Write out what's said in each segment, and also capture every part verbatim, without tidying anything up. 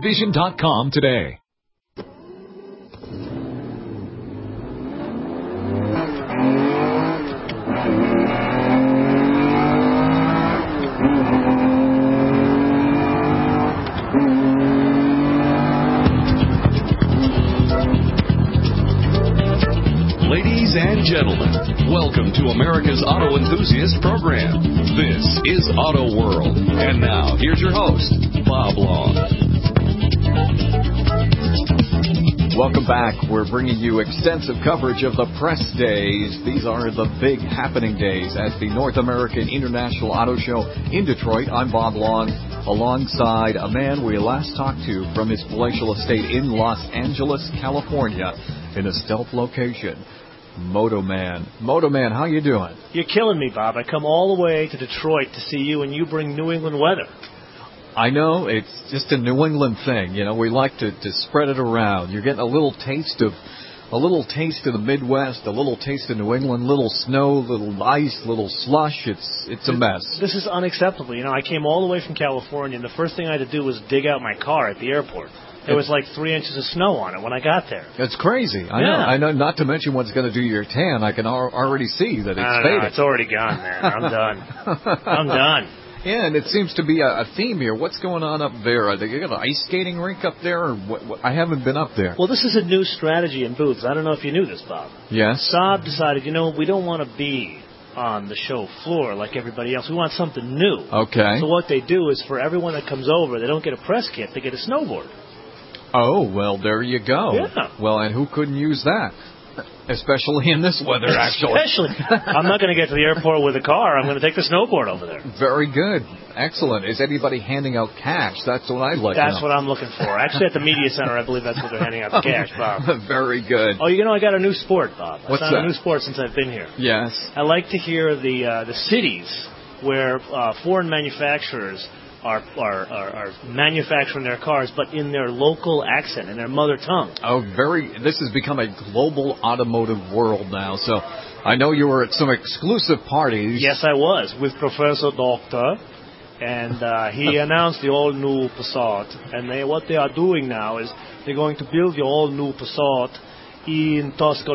vision dot com today. Ladies and gentlemen, welcome to America's Auto Enthusiast Program. This is Auto World. And now, here's your host, Bob Long. Welcome back. We're bringing you extensive coverage of the press days. These are the big happening days at the North American International Auto Show in Detroit. I'm Bob Long, alongside a man we last talked to from his palatial estate in Los Angeles, California, in a stealth location. Moto Man. Moto Man, how you doing? You're killing me, Bob. I come all the way to Detroit to see you, and you bring New England weather. I know. It's just a New England thing. You know, we like to, to spread it around. You're getting a little taste of a little taste of the Midwest, a little taste of New England, little snow, little ice, little slush. It's it's a mess. This is unacceptable. You know, I came all the way from California, and the first thing I had to do was dig out my car at the airport. There was like three inches of snow on it when I got there. It's crazy. I yeah. know. I know. Not to mention what's going to do your tan. I can al- already see that it's I don't faded. know, it's already gone, man. I'm done. I'm done. Yeah, and it seems to be a, a theme here. What's going on up there? Are they got an ice skating rink up there? Or what, what? I haven't been up there. Well, this is a new strategy in booths. I don't know if you knew this, Bob. Yes. Saab decided, you know, we don't want to be on the show floor like everybody else. We want something new. Okay. So what they do is for everyone that comes over, they don't get a press kit. They get a snowboard. Oh, well, there you go. Yeah. Well, and who couldn't use that? Especially in this weather, actually. Especially. I'm not going to get to the airport with a car. I'm going to take the snowboard over there. Very good. Excellent. Is anybody handing out cash? That's what I'd like That's to know. what I'm looking for. Actually, at the media center, I believe that's what they're handing out, the cash, Bob. Very good. Oh, you know, I got a new sport, Bob. I What's found that? a new sport since I've been here. Yes. I like to hear the uh, the cities where uh, foreign manufacturers Are, are are are manufacturing their cars, but in their local accent, in their mother tongue. Oh, very. This has become a global automotive world now. So I know you were at some exclusive parties. Yes, I was, with Professor Doctor, and uh, he announced the all-new Passat. And they, what they are doing now is they're going to build the all-new Passat in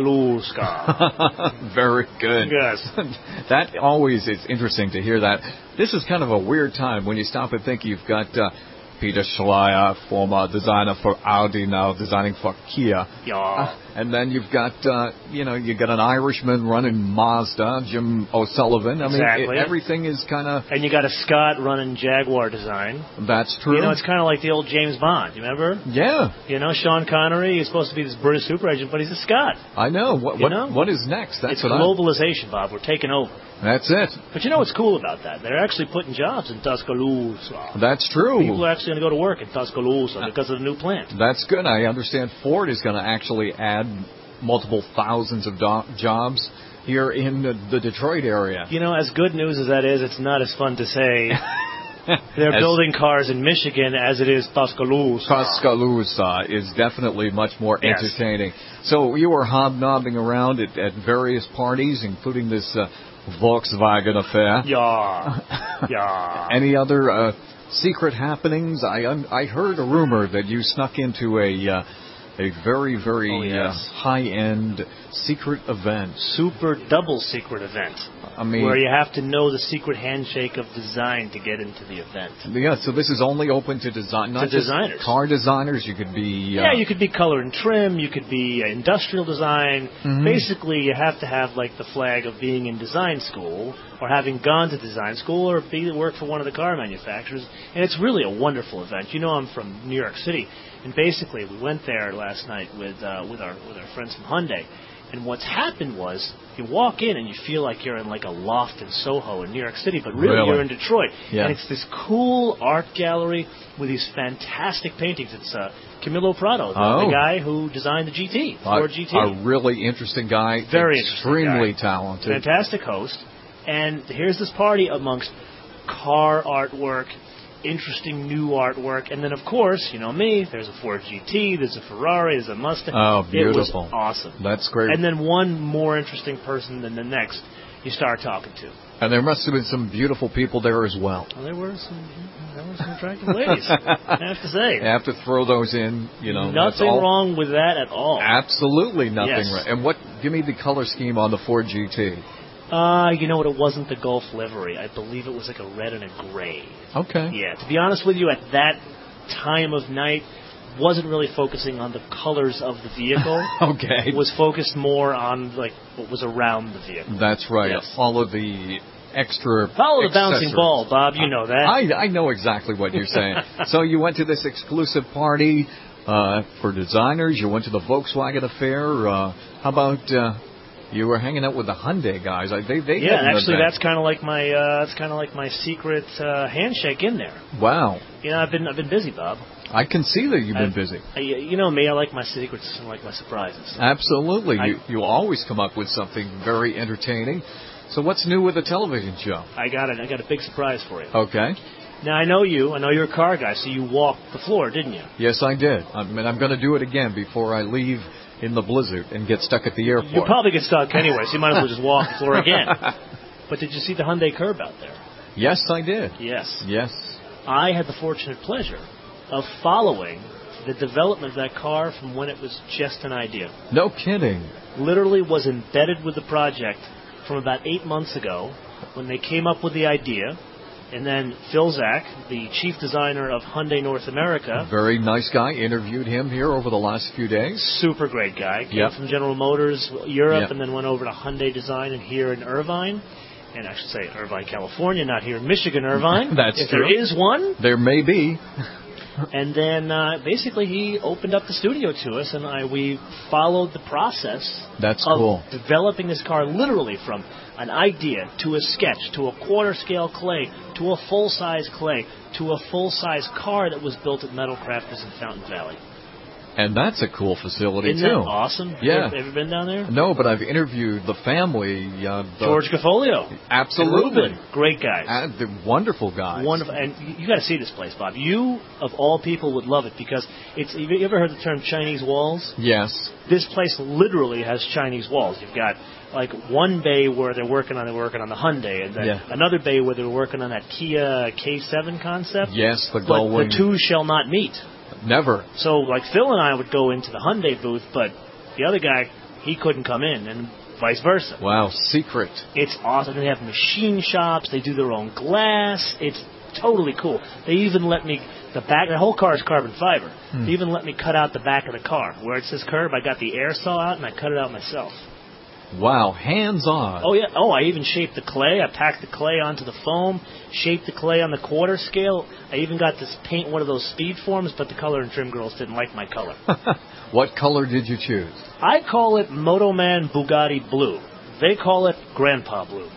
Tuscaloosa. Very good. Yes. That always is interesting to hear that. This is kind of a weird time when you stop and think you've got uh, Peter Schleier, former designer for Audi, now designing for Kia. Yeah. Uh, and then you've got, uh, you know, you got an Irishman running Mazda, Jim O'Sullivan. I exactly. mean, it, everything is kind of... And you got a Scot running Jaguar design. That's true. You know, it's kind of like the old James Bond. You remember? Yeah. You know, Sean Connery is supposed to be this British super agent, but he's a Scot. I know. What, you what, know? what is next? That's it's what globalization, Bob. We're taking over. That's it. But you know what's cool about that? They're actually putting jobs in Tuscaloosa. That's true. People are actually going to go to work in Tuscaloosa because of the new plant. That's good. I understand Ford is going to actually add multiple thousands of do- jobs here in the, the Detroit area. You know, as good news as that is, it's not as fun to say they're as building cars in Michigan as it is Tuscaloosa. Tuscaloosa is definitely much more yes. entertaining. So you were hobnobbing around at, at various parties, including this uh, Volkswagen affair. Yeah. Yeah. Any other uh, secret happenings? I un- I heard a rumor that you snuck into a uh, a very, very oh, yes. uh, high-end secret event. Super double secret event. I mean, where you have to know the secret handshake of design to get into the event. Yeah, so this is only open to design, not to just designers. Car designers. You could be uh, yeah, you could be color and trim. You could be uh, industrial design. Mm-hmm. Basically, you have to have like the flag of being in design school or having gone to design school or be work for one of the car manufacturers. And it's really a wonderful event. You know, I'm from New York City, and basically we went there last night with uh, with our with our friends from Hyundai. And what's happened was you walk in and you feel like you're in like a loft in Soho in New York City, but really, really? you're in Detroit. Yeah. And it's this cool art gallery with these fantastic paintings. It's uh, Camilo Prado, the, oh. the guy who designed the G T, Ford a, G T. A really interesting guy. Very extremely interesting guy. talented. Fantastic host. And here's this party amongst car artwork, interesting new artwork, and then of course, you know me, there's a Ford G T, there's a Ferrari, there's a Mustang. Oh, beautiful. It was awesome. That's great. And then one more interesting person than the next you start talking to. And there must have been some beautiful people there as well. Well, there were some, there were some attractive ladies, I have to say. You have to throw those in, you know. Nothing all, wrong with that at all. Absolutely nothing yes. wrong. And what? Give me the color scheme on the Ford G T. Uh, you know what? It wasn't the Gulf livery. I believe it was like a red and a gray. Okay. Yeah. To be honest with you, at that time of night, wasn't really focusing on the colors of the vehicle. Okay. Was focused more on like what was around the vehicle. That's right. Yes. Follow the extra. Follow the bouncing ball, Bob. You know that. I I know exactly what you're saying. So you went to this exclusive party uh, for designers. You went to the Volkswagen affair. Uh, how about uh, you were hanging out with the Hyundai guys? I, they they yeah. Actually, that's kind of like my uh, that's kind of like my secret uh, handshake in there. Wow. You know, I've been I've been busy, Bob. I can see that you've been I've, busy. I, you know me, I like my secrets and I like my surprises. Absolutely. I, you you always come up with something very entertaining. So what's new with the television show? I got it. I got a big surprise for you. Okay. Now, I know you. I know you're a car guy, so you walked the floor, didn't you? Yes, I did. I mean, I'm going to do it again before I leave in the blizzard and get stuck at the airport. You'll probably get stuck anyway, so you might as well just walk the floor again. But did you see the Hyundai Curb out there? Yes, I did. Yes. Yes. I had the fortunate pleasure of following the development of that car from when it was just an idea. No kidding. Literally was embedded with the project from about eight months ago when they came up with the idea. And then Phil Zak, the chief designer of Hyundai North America. Very nice guy. Interviewed him here over the last few days. Super great guy. Came yep. from General Motors Europe yep. and then went over to Hyundai Design and here in Irvine. And I should say Irvine, California, not here in Michigan, Irvine. That's if true. There is one. There may be. And then uh, basically he opened up the studio to us, and I, we followed the process That's of cool. developing this car literally from an idea to a sketch to a quarter-scale clay to a full-size clay to a full-size car that was built at Metal Crafters in Fountain Valley. And that's a cool facility, Isn't too. Isn't that awesome? Yeah. Have you ever been down there? No, but I've interviewed the family. Uh, the George Gafolio. Absolutely. Great guys. Uh, they're wonderful guys. Wonderful. And you, you got to see this place, Bob. You, of all people, would love it because it's. Have you ever heard the term Chinese walls? Yes. This place literally has Chinese walls. You've got like one bay where they're working on they're working on the Hyundai, and then yeah. another bay where they're working on that Kia K seven concept. Yes, the But Gullwing. the two shall not meet. Never. So, like, Phil and I would go into the Hyundai booth, but the other guy, he couldn't come in, and vice versa. Wow, secret. It's awesome. They have machine shops. They do their own glass. It's totally cool. They even let me, the back, the whole car is carbon fiber. Hmm. They even let me cut out the back of the car. Where it says curb, I got the air saw out, and I cut it out myself. Wow, hands-on. Oh, yeah. Oh, I even shaped the clay. I packed the clay onto the foam, shaped the clay on the quarter scale. I even got this paint one of those speed forms, but the color and trim girls didn't like my color. What color did you choose? I call it Moto Man Bugatti Blue. They call it Grandpa Blue.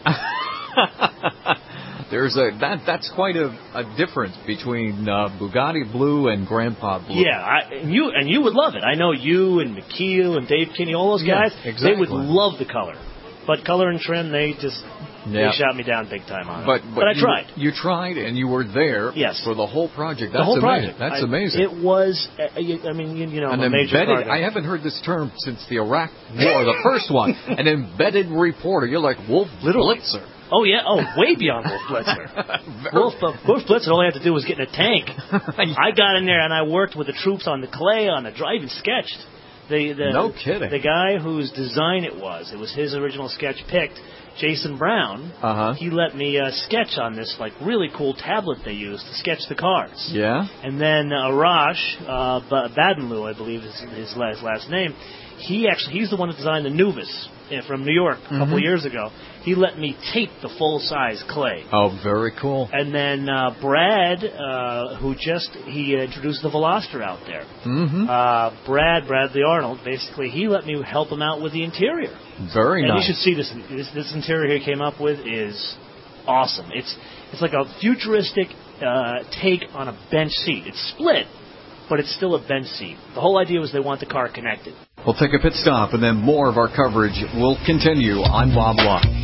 There's a that that's quite a, a difference between uh, Bugatti Blue and Grandpa Blue. Yeah, I, and you and you would love it. I know you and McKeel and Dave Kinney, all those guys. Yeah, exactly. They would love the color, but color and trim, they just yeah. they shot me down big time on but, it. But, but I you, tried. You tried, and you were there. Yes. For the whole project. That's the whole amazing. project. That's I, amazing. It was. Uh, I mean, you, you know, An I'm a major embedded. car guy. I haven't heard this term since the Iraq War, the first one. An embedded reporter. You're like Wolf Blitzer. Oh, yeah. Oh, way beyond Wolf Blitzer. Wolf, uh, Wolf Blitzer, all I had to do was get in a tank. I got in there and I worked with the troops on the clay, on the drive, and sketched. The, the, no kidding. The guy whose design it was, it was his original sketch picked, Jason Brown. Uh-huh. He let me uh, sketch on this like really cool tablet they used to sketch the cars. Yeah. And then uh, Arash uh, B- Badenloo, I believe is his last, last name, he actually he's the one that designed the Nubis uh, from New York a couple mm-hmm. of years ago. He let me tape the full-size clay. Oh, very cool. And then uh, Brad, uh, who just, he introduced the Veloster out there. Mm-hmm. Uh, Brad, Bradley Arnold, basically, he let me help him out with the interior. Very and nice. And you should see this, this. This interior he came up with is awesome. It's it's like a futuristic uh, take on a bench seat. It's split, but it's still a bench seat. The whole idea was they want the car connected. We'll take a pit stop, and then more of our coverage will continue. I'm Bob Lott.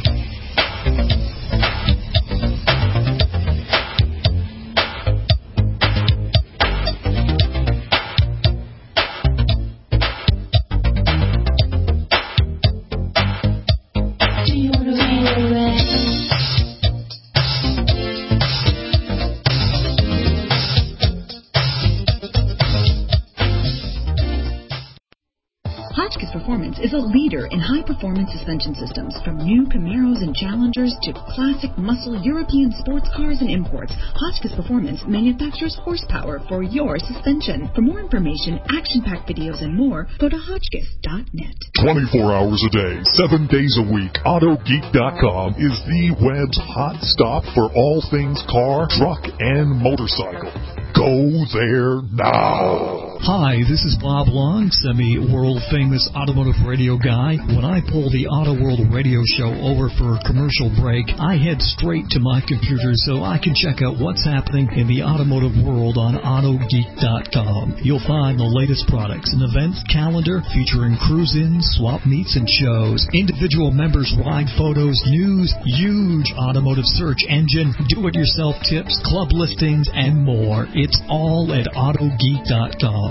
Performance is a leader in high-performance suspension systems, from new Camaros and Challengers to classic muscle European sports cars and imports. Hotchkiss Performance manufactures horsepower for your suspension. For more information, action-packed videos, and more, go to hotchkiss dot net. twenty-four hours a day, seven days a week, Auto Geek dot com is the web's hot stop for all things car, truck, and motorcycle. Go there now. Hi, this is Bob Long, semi-world-famous automotive radio guy. When I pull the Auto World radio show over for a commercial break, I head straight to my computer so I can check out what's happening in the automotive world on Auto Geek dot com. You'll find the latest products and events calendar featuring cruise-ins, swap meets, and shows, individual members' ride photos, news, huge automotive search engine, do-it-yourself tips, club listings, and more. It's all at Auto Geek dot com.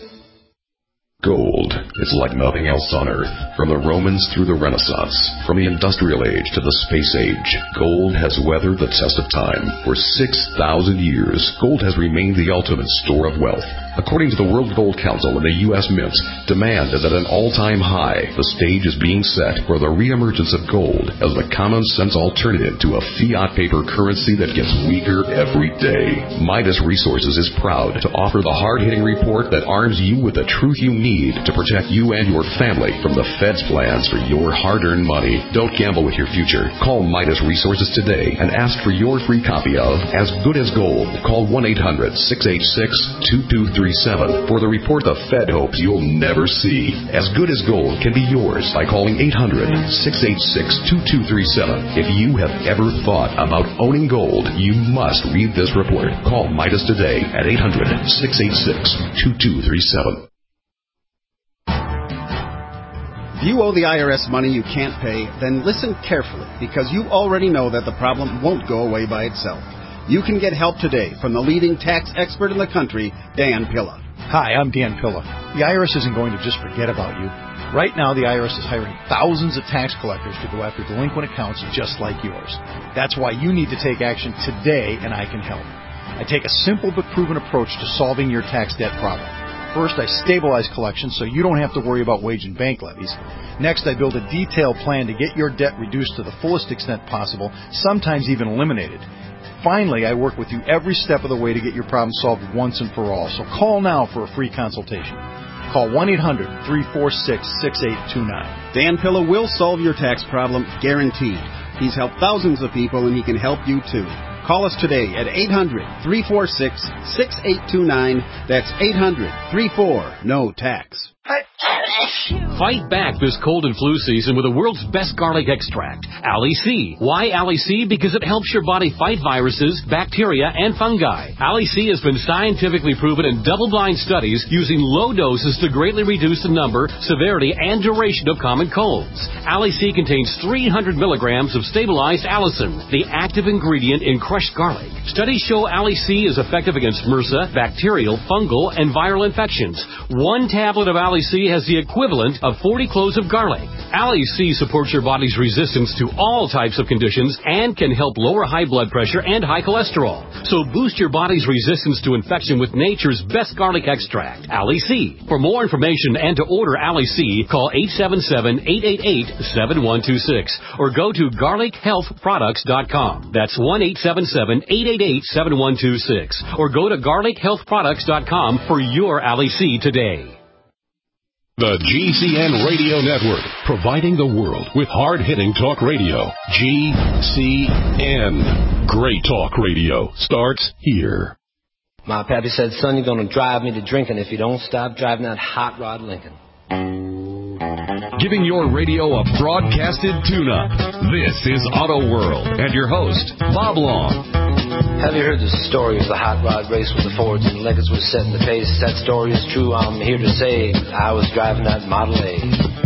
Gold is like nothing else on Earth. From the Romans through the Renaissance, from the Industrial Age to the Space Age, gold has weathered the test of time. For six thousand years, gold has remained the ultimate store of wealth. According to the World Gold Council and the U S Mint, demand is at an all-time high. The stage is being set for the reemergence of gold as the common-sense alternative to a fiat paper currency that gets weaker every day. Midas Resources is proud to offer the hard-hitting report that arms you with the truth you need to protect you and your family from the Fed's plans for your hard-earned money. Don't gamble with your future. Call Midas Resources today and ask for your free copy of As Good as Gold. Call one eight hundred, six eight six, two two three seven for the report the Fed hopes you'll never see. As Good as Gold can be yours by calling eight hundred, six eight six, two two three seven. If you have ever thought about owning gold, you must read this report. Call Midas today at eight hundred, six eight six, two two three seven. If you owe the I R S money you can't pay, then listen carefully, because you already know that the problem won't go away by itself. You can get help today from the leading tax expert in the country, Dan Pilla. Hi, I'm Dan Pilla. The I R S isn't going to just forget about you. Right now, the I R S is hiring thousands of tax collectors to go after delinquent accounts just like yours. That's why you need to take action today, and I can help. I take a simple but proven approach to solving your tax debt problem. First, I stabilize collections so you don't have to worry about wage and bank levies. Next, I build a detailed plan to get your debt reduced to the fullest extent possible, sometimes even eliminated. Finally, I work with you every step of the way to get your problem solved once and for all. So call now for a free consultation. Call one eight hundred, three four six, six eight two nine. Dan Pilla will solve your tax problem, guaranteed. He's helped thousands of people, and he can help you too. Call us today at eight hundred, three four six, six eight two nine. That's eight hundred, three four, N O tax. Fight back this cold and flu season with the world's best garlic extract, Ali C. Why Ali C? Because it helps your body fight viruses, bacteria, and fungi. Ali C has been scientifically proven in double-blind studies using low doses to greatly reduce the number, severity, and duration of common colds. Ali C contains three hundred milligrams of stabilized allicin, the active ingredient in crushed garlic. Studies show Ali C is effective against MRSA, bacterial, fungal, and viral infections. One tablet of Ali C has the equivalent of forty cloves of garlic. Ali C supports your body's resistance to all types of conditions and can help lower high blood pressure and high cholesterol. So boost your body's resistance to infection with nature's best garlic extract, Ali C. For more information and to order Ali C, call eight seven seven, eight eight eight, seven one two six or go to garlic health products dot com. That's one eight seven seven, eight eight eight, seven one two six or go to garlic health products dot com for your Ali C today. The G C N Radio Network, providing the world with hard-hitting talk radio. G C N. Great talk radio starts here. My pappy said, son, you're going to drive me to drinking if you don't stop driving that hot rod Lincoln. Giving your radio a broadcasted tune-up. This is Auto World and your host, Bob Long. Have you heard the story of the hot rod race with the Fords and Lincolns was setting the pace? That story is true, I'm here to say. I was driving that Model A.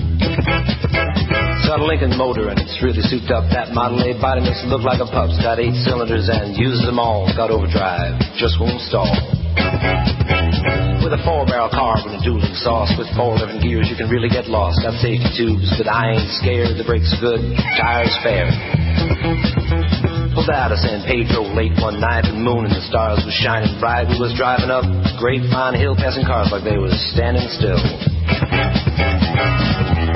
It's got a Lincoln motor and it's really souped up. That Model A body makes it look like a pup's. Got eight cylinders and uses them all. Got overdrive, just won't stall. With a four-barrel carb and a dueling sauce, with four different gears you can really get lost. Got safety tubes, but I ain't scared. The brakes are good, tires fair. Pulled out of San Pedro late one night, the moon and the stars was shining bright. We was driving up Grapevine Hill, passing cars like they was standing still.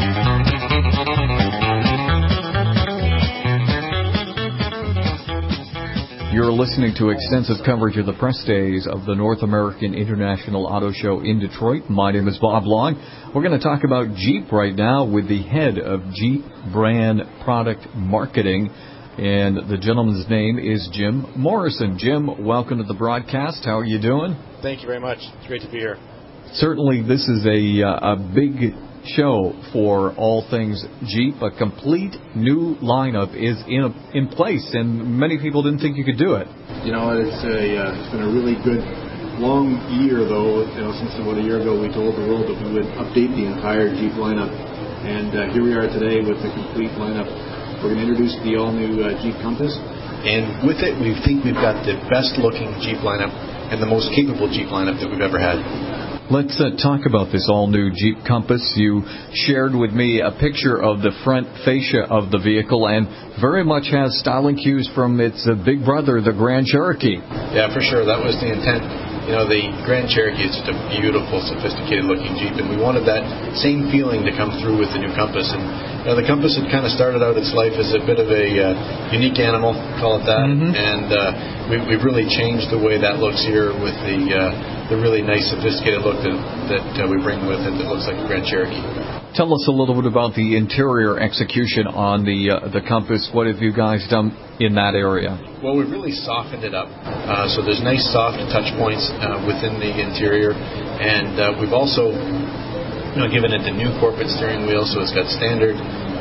You're listening to extensive coverage of the press days of the North American International Auto Show in Detroit. My name is Bob Long. We're going to talk about Jeep right now with the head of Jeep Brand Product Marketing, and the gentleman's name is Jim Morrison. Jim, welcome to the broadcast. How are you doing? Thank you very much. It's great to be here. Certainly, this is a, uh, a big show for all things Jeep. A complete new lineup is in in place, and many people didn't think you could do it. You know, it's a uh, it's been a really good long year, though. You know, since about a year ago, we told the world that we would update the entire Jeep lineup, and uh, here we are today with the complete lineup. We're going to introduce the all-new uh, Jeep Compass, and with it, we think we've got the best-looking Jeep lineup and the most capable Jeep lineup that we've ever had. Let's uh, talk about this all-new Jeep Compass. You shared with me a picture of the front fascia of the vehicle, and very much has styling cues from its uh, big brother, the Grand Cherokee. Yeah, for sure. That was the intent. You know, the Grand Cherokee is just a beautiful, sophisticated-looking Jeep, and we wanted that same feeling to come through with the new Compass. And you know, the Compass had kind of started out its life as a bit of a uh, unique animal, call it that, mm-hmm. and uh, we, we've really changed the way that looks here with the uh, the really nice, sophisticated look that, that uh, we bring with it that looks like a Grand Cherokee. Tell us a little bit about the interior execution on the uh, the Compass. What have you guys done in that area? Well, we've really softened it up. Uh, so there's nice soft touch points uh, within the interior, and uh, we've also you know, given it the new corporate steering wheel, so it's got standard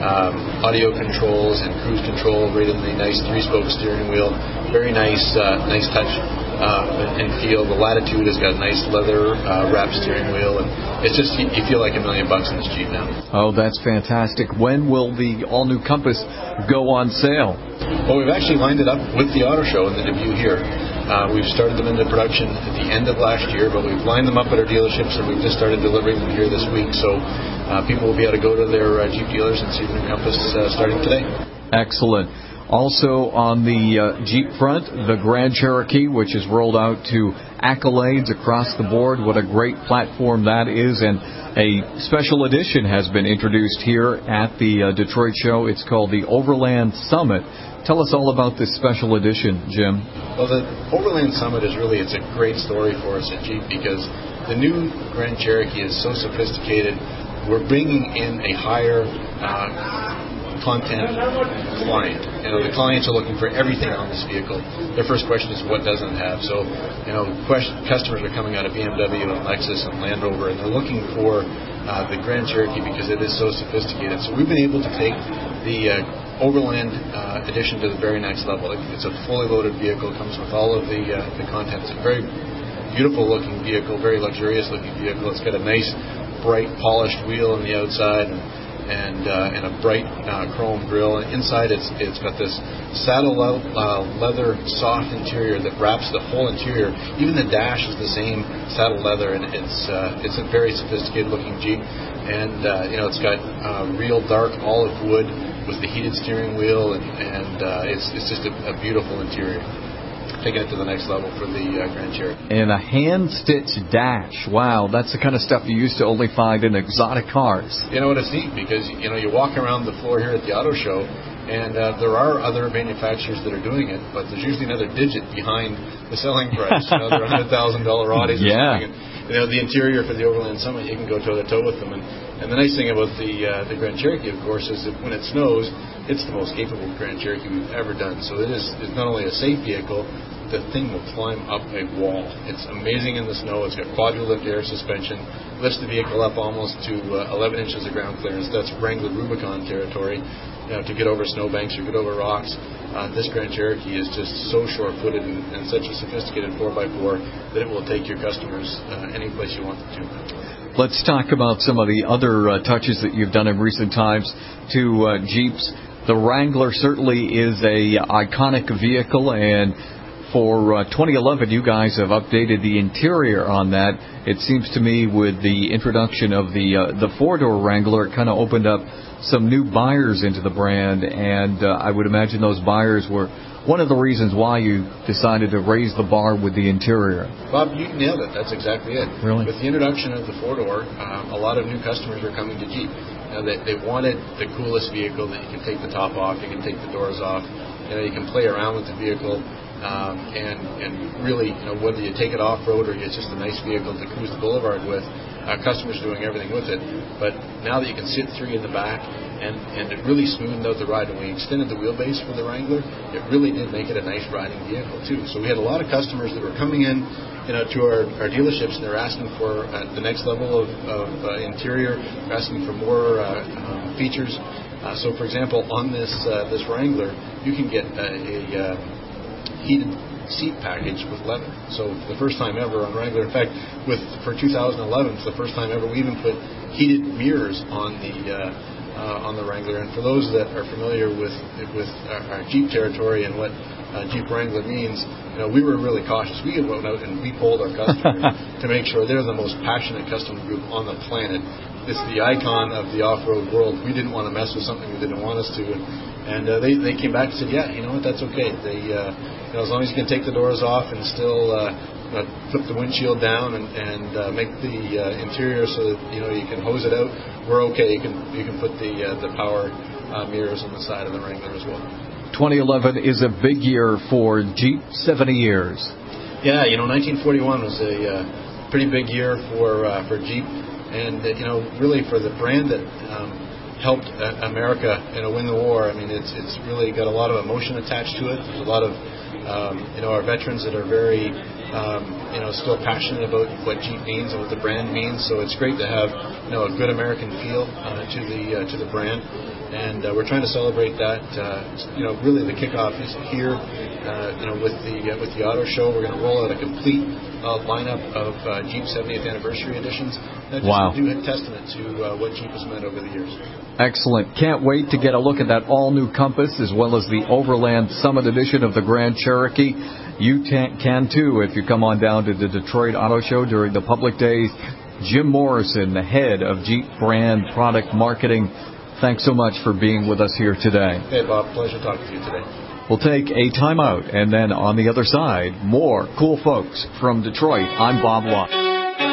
um, audio controls and cruise control right in the nice three-spoke steering wheel. Very nice, uh, nice touch uh, and feel. The Latitude has got a nice leather uh, wrap steering wheel, and it's just you, you feel like a million bucks in this Jeep now. Oh, that's fantastic. When will the all-new Compass go on sale? Well, we've actually lined it up with the auto show and the debut here. Uh, we've started them into production at the end of last year, but we've lined them up at our dealerships, and we've just started delivering them here this week. So uh, people will be able to go to their uh, Jeep dealers and see the new Compass uh, starting today. Excellent. Also on the uh, Jeep front, the Grand Cherokee, which is rolled out to accolades across the board. What a great platform that is. And a special edition has been introduced here at the uh, Detroit show. It's called the Overland Summit. Tell us all about this special edition, Jim. Well, the Overland Summit is really, it's a great story for us at Jeep because the new Grand Cherokee is so sophisticated. We're bringing in a higher uh, content client. You know, the clients are looking for everything on this vehicle. Their first question is, what doesn't it have? So, you know, question, customers are coming out of B M W and Lexus and Land Rover, and they're looking for uh, the Grand Cherokee because it is so sophisticated. So we've been able to take the uh, Overland uh, edition to the very next level. It's a fully loaded vehicle. It comes with all of the uh, the content. It's a very beautiful looking vehicle, very luxurious looking vehicle. It's got a nice, bright, polished wheel on the outside, and and, uh, and a bright uh, chrome grille. And inside, it's it's got this saddle le- uh, leather soft interior that wraps the whole interior. Even the dash is the same saddle leather, and it's uh, it's a very sophisticated looking Jeep. And uh, you know, it's got uh, real dark olive wood with the heated steering wheel, and, and uh, it's it's just a, a beautiful interior. Taking it to the next level for the uh, Grand Cherokee. And a hand-stitched dash. Wow, that's the kind of stuff you used to only find in exotic cars. You know what, it's neat because, you know, you walk around the floor here at the auto show, and uh, there are other manufacturers that are doing it, but there's usually another digit behind the selling price. You know, they're one hundred thousand dollars Audis or yeah. something. And, you know, the interior for the Overland Summit, you can go toe-to-toe with them. And, and the nice thing about the uh, the Grand Cherokee, of course, is that when it snows, it's the most capable Grand Cherokee we've ever done. So it is it's not only a safe vehicle, the thing will climb up a wall. It's amazing in the snow. It's got quadrilift air suspension, lifts the vehicle up almost to uh, eleven inches of ground clearance. That's Wrangler Rubicon territory. You know, to get over snowbanks or get over rocks. Uh, this Grand Cherokee is just so short-footed and, and such a sophisticated four by four that it will take your customers uh, any place you want them to. Let's talk about some of the other uh, touches that you've done in recent times to uh, Jeeps. The Wrangler certainly is a iconic vehicle, and for uh, twenty eleven, you guys have updated the interior on that. It seems to me with the introduction of the uh, the four-door Wrangler, it kind of opened up some new buyers into the brand, and uh, I would imagine those buyers were one of the reasons why you decided to raise the bar with the interior. Bob, you nailed it. That's exactly it. Really? With the introduction of the four-door, um, a lot of new customers are coming to Jeep. You know, they, they wanted the coolest vehicle that you can take the top off, you can take the doors off, you know, you can play around with the vehicle. Um, and, and really, you know, whether you take it off-road or it's just a nice vehicle to cruise the boulevard with, uh, customers are doing everything with it. But now that you can sit three in the back, and, and it really smoothed out the ride. When we extended the wheelbase for the Wrangler, it really did make it a nice riding vehicle, too. So we had a lot of customers that were coming in, you know, to our, our dealerships, and they're asking for uh, the next level of, of uh, interior, they're asking for more uh, um, features. Uh, so, for example, on this uh, this Wrangler, you can get a, a uh, heated seat package with leather. So the first time ever on Wrangler, in fact, with for two thousand eleven, it's the first time ever we even put heated mirrors on the uh, uh, on the Wrangler. And for those that are familiar with with our, our Jeep territory and what uh, Jeep Wrangler means, you know, we were really cautious. We went out and we polled our customers to make sure they're the most passionate customer group on the planet. It's the icon of the off-road world. We didn't want to mess with something they didn't want us to. And, and uh, they, they came back and said, yeah, you know what, that's okay. They, uh, you know, as long as you can take the doors off and still uh, uh, flip the windshield down and, and uh, make the uh, interior so that, you know, you can hose it out, we're okay. You can you can put the uh, the power uh, mirrors on the side of the Wrangler as well. twenty eleven is a big year for Jeep, seventy years. Yeah, you know, nineteen forty-one was a uh, pretty big year for uh, for Jeep. And, uh, you know, really for the brand that um, helped uh, America, you know, win the war, I mean, it's it's really got a lot of emotion attached to it. There's a lot of, um, you know, our veterans that are very, um, you know, still passionate about what Jeep means and what the brand means. So it's great to have, you know, a good American feel uh, to the uh, to the brand. And uh, we're trying to celebrate that. Uh, you know, really the kickoff is here. Uh, you know, with the uh, with the auto show, we're going to roll out a complete uh, lineup of uh, Jeep seventieth anniversary editions. That just wow. do a testament to uh, what Jeep has meant over the years. Excellent. Can't wait to get a look at that all-new Compass as well as the Overland Summit edition of the Grand Cherokee. You can too if you come on down to the Detroit Auto Show during the public days. Jim Morrison, the head of Jeep brand product marketing. Thanks so much for being with us here today. Hey, Bob. Pleasure talking to you today. We'll take a timeout, and then on the other side, more cool folks from Detroit. I'm Bob Lott.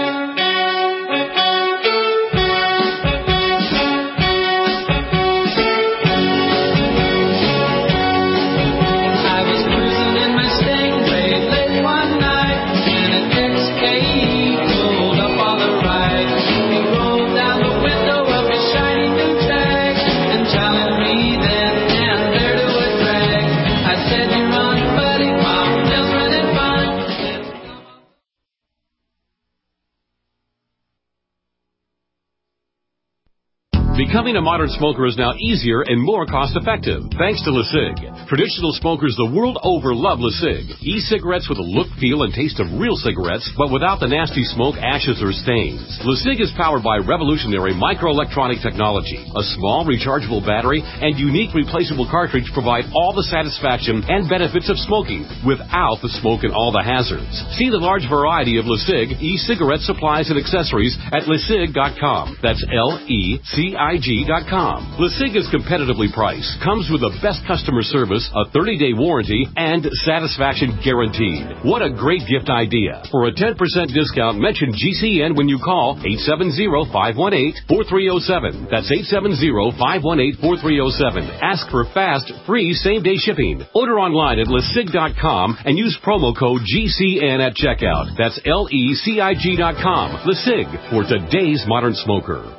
Becoming a modern smoker is now easier and more cost-effective, thanks to LeSig. Traditional smokers the world over love LeSig. E-cigarettes with a look, feel, and taste of real cigarettes, but without the nasty smoke, ashes, or stains. LeSig is powered by revolutionary microelectronic technology. A small rechargeable battery and unique replaceable cartridge provide all the satisfaction and benefits of smoking, without the smoke and all the hazards. See the large variety of LeSig e-cigarette supplies and accessories at lesig dot com. That's L E C I G dot com. LeSig is competitively priced, comes with the best customer service, a thirty-day warranty, and satisfaction guaranteed. What a great gift idea. For a ten percent discount, mention G C N when you call eight seven zero, five one eight, four three zero seven. That's eight seven zero, five one eight, four three zero seven. Ask for fast, free same-day shipping. Order online at lesig dot com and use promo code G C N at checkout. That's L E C I G dot com. LeSig, for today's modern smoker.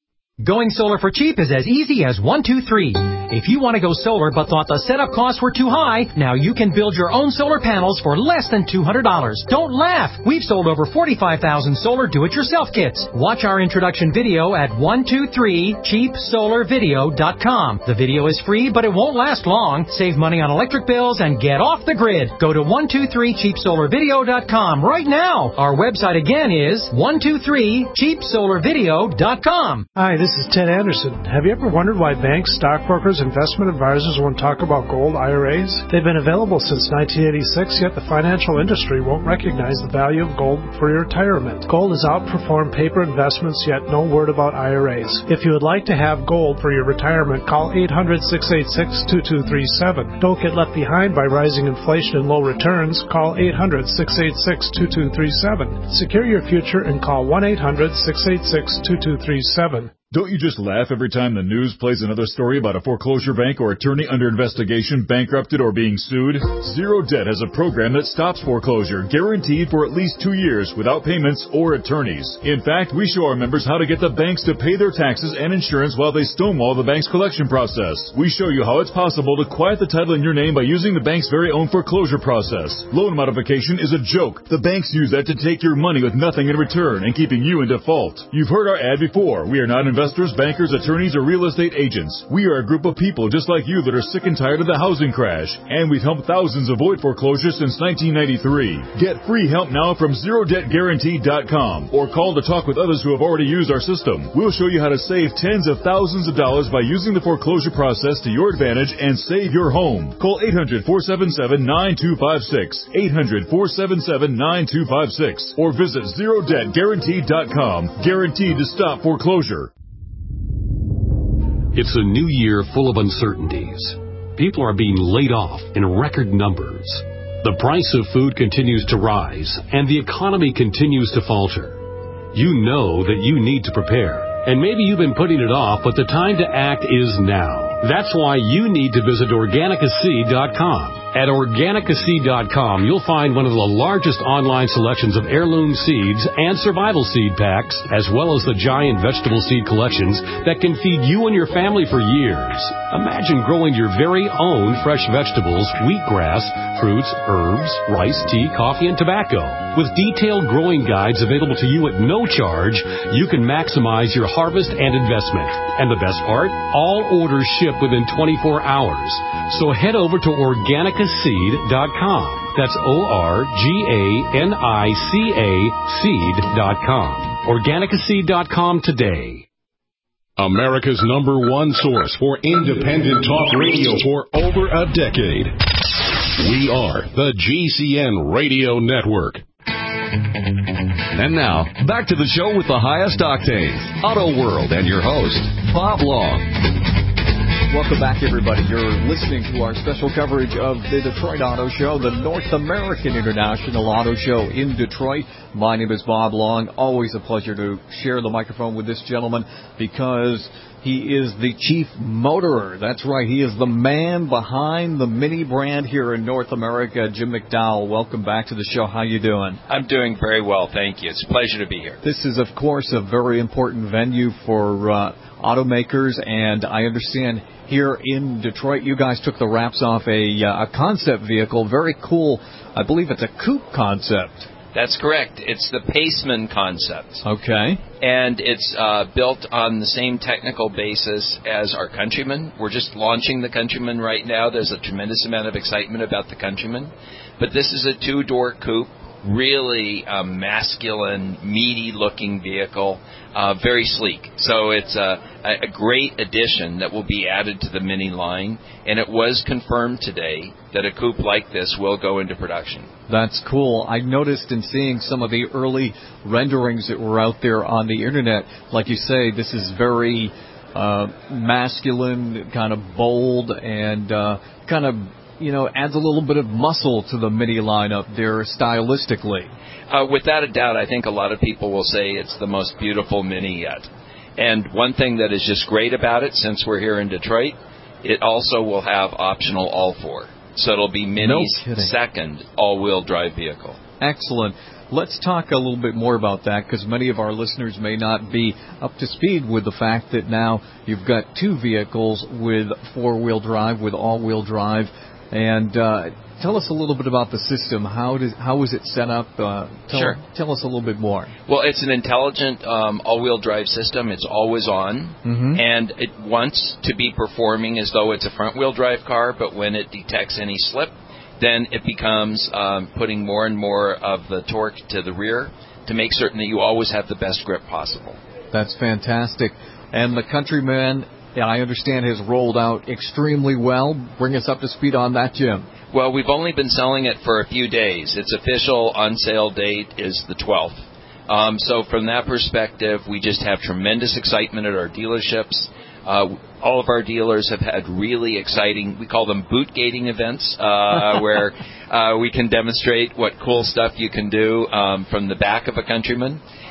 Going solar for cheap is as easy as one, two, three. If you want to go solar but thought the setup costs were too high, now you can build your own solar panels for less than two hundred dollars. Don't laugh! We've sold over forty-five thousand solar do-it-yourself kits. Watch our introduction video at one two three cheap solar video dot com. The video is free, but it won't last long. Save money on electric bills and get off the grid. Go to one two three cheap solar video dot com right now. Our website again is one two three cheap solar video dot com. Hi, this This is Ted Anderson. Have you ever wondered why banks, stockbrokers, investment advisors won't talk about gold I R As? They've been available since nineteen eighty-six, yet the financial industry won't recognize the value of gold for your retirement. Gold has outperformed paper investments, yet no word about I R As. If you would like to have gold for your retirement, call eight hundred, six eight six, two two three seven. Don't get left behind by rising inflation and low returns. Call eight hundred, six eight six, two two three seven. Secure your future and call one eight hundred, six eight six, two two three seven. Don't you just laugh every time the news plays another story about a foreclosure bank or attorney under investigation, bankrupted, or being sued? Zero Debt has a program that stops foreclosure, guaranteed for at least two years without payments or attorneys. In fact, we show our members how to get the banks to pay their taxes and insurance while they stonewall the bank's collection process. We show you how it's possible to quiet the title in your name by using the bank's very own foreclosure process. Loan modification is a joke. The banks use that to take your money with nothing in return and keeping you in default. You've heard our ad before. We are not investors. Investors, bankers, attorneys, or real estate agents. We are a group of people just like you that are sick and tired of the housing crash, and we've helped thousands avoid foreclosure since nineteen ninety-three. Get free help now from zero debt guaranteed dot com or call to talk with others who have already used our system. We'll show you how to save tens of thousands of dollars by using the foreclosure process to your advantage and save your home. Call eight hundred, four seven seven, nine two five six, eight hundred, four seven seven, nine two five six, or visit zero debt guaranteed dot com. Guaranteed to stop foreclosure. It's a new year full of uncertainties. People are being laid off in record numbers. The price of food continues to rise, and the economy continues to falter. You know that you need to prepare, and maybe you've been putting it off, but the time to act is now. That's why you need to visit organica seed dot com. At organica seed dot com, you'll find one of the largest online selections of heirloom seeds and survival seed packs, as well as the giant vegetable seed collections that can feed you and your family for years. Imagine growing your very own fresh vegetables, wheatgrass, fruits, herbs, rice, tea, coffee, and tobacco. With detailed growing guides available to you at no charge, you can maximize your harvest and investment. And the best part? All orders ship within twenty-four hours. So head over to organica seed dot com. That's O R G A N I C A seed dot com. organica seed dot com today. America's number one source for independent talk radio for over a decade. We are the G C N Radio Network. And now, back to the show with the highest octane, Auto World, and your host, Bob Long. Welcome back, everybody. You're listening to our special coverage of the Detroit Auto Show, the North American International Auto Show in Detroit. My name is Bob Long. Always a pleasure to share the microphone with this gentleman because he is the chief motorer. That's right. He is the man behind the Mini brand here in North America. Jim McDowell, welcome back to the show. How you doing? I'm doing very well, thank you. It's a pleasure to be here. This is, of course, a very important venue for uh, automakers, and I understand here in Detroit, you guys took the wraps off a, uh, a concept vehicle, very cool. I believe it's a coupe concept. That's correct. It's the Paceman concept. Okay. And it's uh, built on the same technical basis as our Countryman. We're just launching the Countryman right now. There's a tremendous amount of excitement about the Countryman. But this is a two-door coupe, really a masculine, meaty-looking vehicle, uh, very sleek. So it's a, a great addition that will be added to the Mini line, and it was confirmed today that a coupe like this will go into production. That's cool. I noticed in seeing some of the early renderings that were out there on the Internet, like you say, this is very uh, masculine, kind of bold, and uh, kind of, you know, adds a little bit of muscle to the Mini lineup there stylistically. Uh, without a doubt, I think a lot of people will say it's the most beautiful Mini yet. And one thing that is just great about it, since we're here in Detroit, it also will have optional all-four. So it'll be Mini's no second all-wheel drive vehicle. Excellent. Let's talk a little bit more about that, because many of our listeners may not be up to speed with the fact that now you've got two vehicles with four-wheel drive, with all-wheel drive. And uh, tell us a little bit about the system. How does how is it set up? Uh, tell, sure. Tell us a little bit more. Well, it's an intelligent um, all-wheel drive system. It's always on, mm-hmm. and it wants to be performing as though it's a front-wheel drive car. But when it detects any slip, then it becomes um, putting more and more of the torque to the rear to make certain that you always have the best grip possible. That's fantastic. And the Countryman, I understand, has rolled out extremely well. Bring us up to speed on that, Jim. Well, we've only been selling it for a few days. Its official on-sale date is the twelfth. Um, so from that perspective, we just have tremendous excitement at our dealerships. Uh, all of our dealers have had really exciting, we call them boot gating events, uh, where uh, we can demonstrate what cool stuff you can do um, from the back of a Countryman.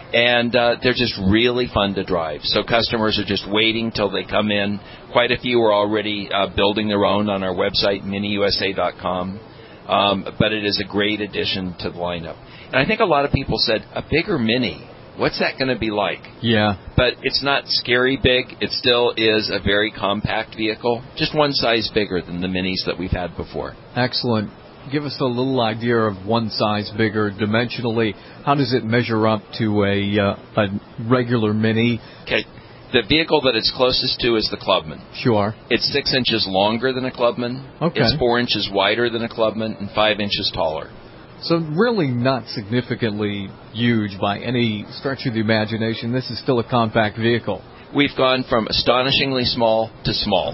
And uh, they're just really fun to drive. So customers are just waiting till they come in. Quite a few are already uh, building their own on our website, mini u s a dot com. Um, but it is a great addition to the lineup. And I think a lot of people said, a bigger Mini, what's that going to be like? Yeah. But it's not scary big. It still is a very compact vehicle, just one size bigger than the Minis that we've had before. Excellent. Give us a little idea of one size bigger dimensionally. How does it measure up to a, uh, a regular Mini? Okay. The vehicle that it's closest to is the Clubman. Sure. It's six inches longer than a Clubman. Okay. It's four inches wider than a Clubman and five inches taller. So really not significantly huge by any stretch of the imagination. This is still a compact vehicle. We've gone from astonishingly small to small.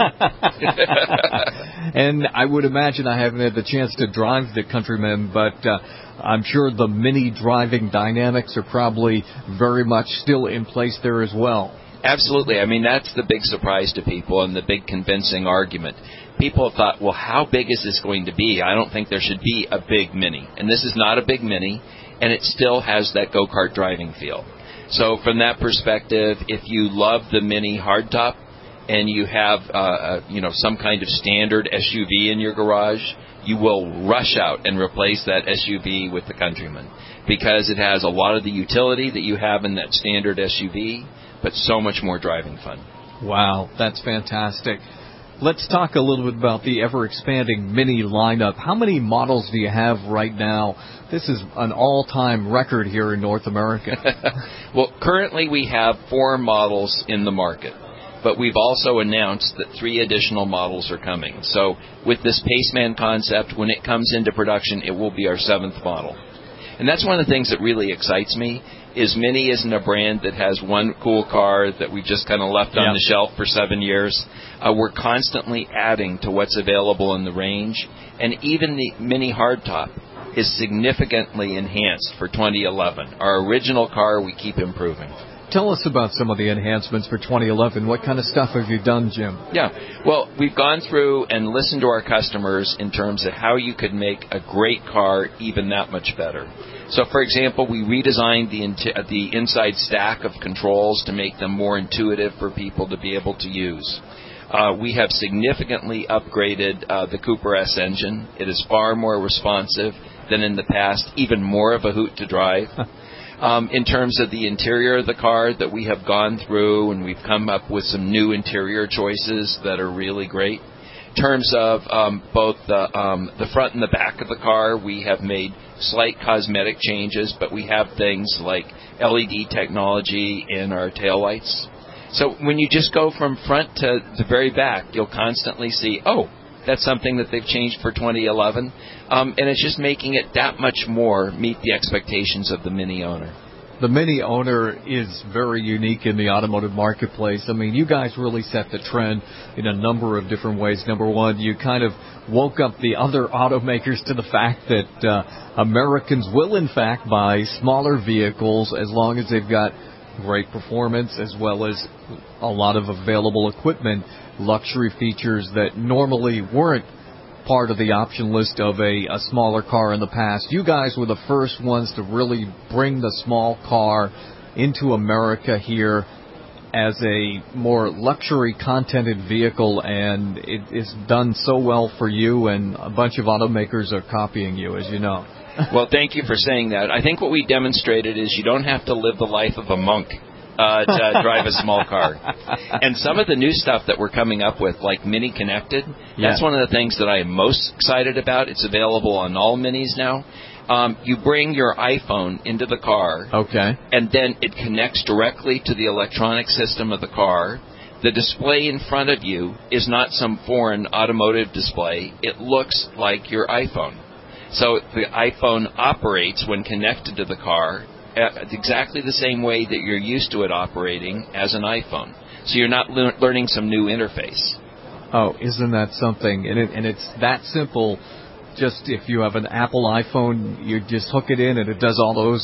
And I would imagine, I haven't had the chance to drive the Countryman, but uh, I'm sure the Mini driving dynamics are probably very much still in place there as well. Absolutely. I mean, that's the big surprise to people and the big convincing argument. People have thought, well, how big is this going to be? I don't think there should be a big Mini. And this is not a big Mini, and it still has that go-kart driving feel. So from that perspective, if you love the Mini hardtop and you have uh, a, you know, some kind of standard S U V in your garage, you will rush out and replace that S U V with the Countryman because it has a lot of the utility that you have in that standard S U V, but so much more driving fun. Wow, that's fantastic. Let's talk a little bit about the ever-expanding Mini lineup. How many models do you have right now? This is an all-time record here in North America. Well, currently we have four models in the market, but we've also announced that three additional models are coming. So with this Paceman concept, when it comes into production, it will be our seventh model. And that's one of the things that really excites me, is Mini isn't a brand that has one cool car that we just kind of left on yeah. the shelf for seven years. Uh, we're constantly adding to what's available in the range, and even the Mini hardtop is significantly enhanced for twenty eleven. Our original car, we keep improving. Tell us about some of the enhancements for twenty eleven. What kind of stuff have you done, Jim? Yeah, well, we've gone through and listened to our customers in terms of how you could make a great car even that much better. So, for example, we redesigned the in- the inside stack of controls to make them more intuitive for people to be able to use. Uh, we have significantly upgraded uh, the Cooper S engine. It is far more responsive than in the past, even more of a hoot to drive. Um, in terms of the interior of the car, that we have gone through and we've come up with some new interior choices that are really great. In terms of um, both the, um, the front and the back of the car, we have made slight cosmetic changes, but we have things like L E D technology in our taillights. So when you just go from front to the very back, you'll constantly see, oh, that's something that they've changed for twenty eleven. Um, and it's just making it that much more meet the expectations of the Mini owner. The Mini owner is very unique in the automotive marketplace. I mean, you guys really set the trend in a number of different ways. Number one, you kind of woke up the other automakers to the fact that uh, Americans will, in fact, buy smaller vehicles as long as they've got great performance as well as a lot of available equipment, luxury features that normally weren't part of the option list of a, a smaller car in the past. You guys were the first ones to really bring the small car into America here as a more luxury contented vehicle, and it, it's done so well for you, and a bunch of automakers are copying you, as you know. Well, thank you for saying that. I think what we demonstrated is you don't have to live the life of a monk uh, to drive a small car. And some of the new stuff that we're coming up with, like Mini Connected, yeah. that's one of the things that I am most excited about. It's available on all Minis now. Um, you bring your iPhone into the car, okay, and then it connects directly to the electronic system of the car. The display in front of you is not some foreign automotive display. It looks like your iPhone. So the iPhone operates when connected to the car exactly the same way that you're used to it operating as an iPhone. So you're not le- learning some new interface. Oh, isn't that something? And, it, and it's that simple. Just if you have an Apple iPhone, you just hook it in and it does all those